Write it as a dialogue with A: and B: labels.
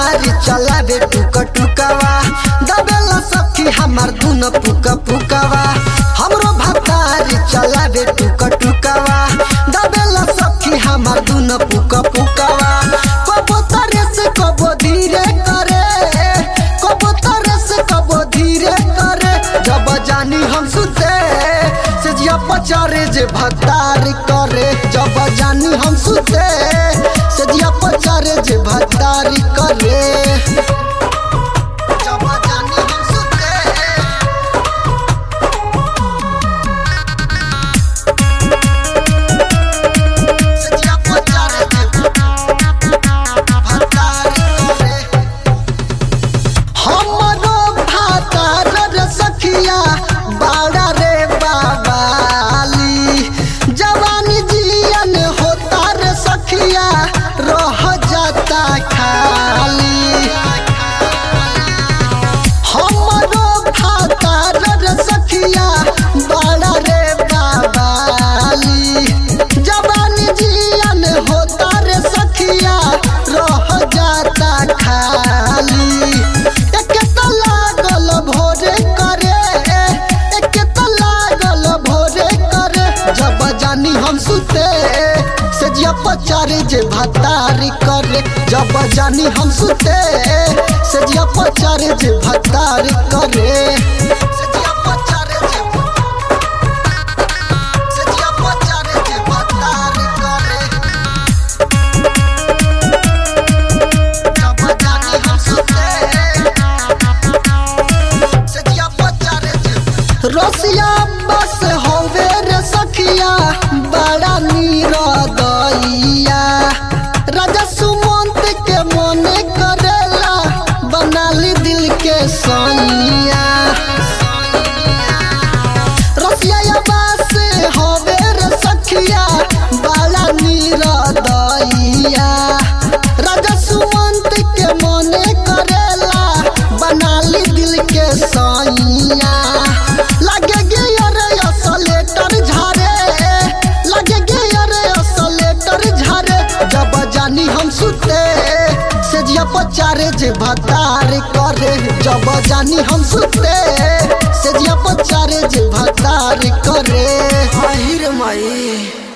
A: भतारी चलावे टुका टुकावा दबेला सखी हमार दुन पुका पुकावा हमरो भतारी चलावे टुका टुकावा दबेला सखी हमार दुन पुका पुकावा कबो तरे से कबो धीरे करे कबो तरे से कबो धीरे करे जब जानी हम सुते से जिया पचारे जे भतारी करे जब जानी हम सुते से जिया पचारे जे भतारी करे जब जानी हम सुते से जिया पचारे जे भतारी करे हमरो भतार रे सखिया बाड़ा रे बाबाली जवानी जियन होता रे सखिया रह जाता खाली हमरो भतार रे सखिया बाड़ा रे बाबाली जवानी जियन होता रे सखिया रह जाता खाली एक तो लागल भोरे करे एक तो लागल भोरे करे जब जानी हम सुते से जिया पचारे जे भतारी करे जब जानी हम सुते से जिया पचारे जे भतारी करे से जिया पचारे जे से जिया पचारे जे भतारी करे जब जानी हम सुते से जिया पचारे जे रसिया बस होवे रे सखिया बड़ा नीरदैया राजा सुमंत के मने करेला बनाली दिल के सैया रसिया बस होवे रे सखिया बड़ा नीरदैया राजा सुमंत के मने करेला बनाली दिल के सैया लगे गया रे असलेटर झारे लगे गया रे असलेटर झारे जब जानी हम सुते से जिया पचारे जे भतारी करे जब जानी हम सुते से जिया पचारे जे भतारी करे हाय रे माई।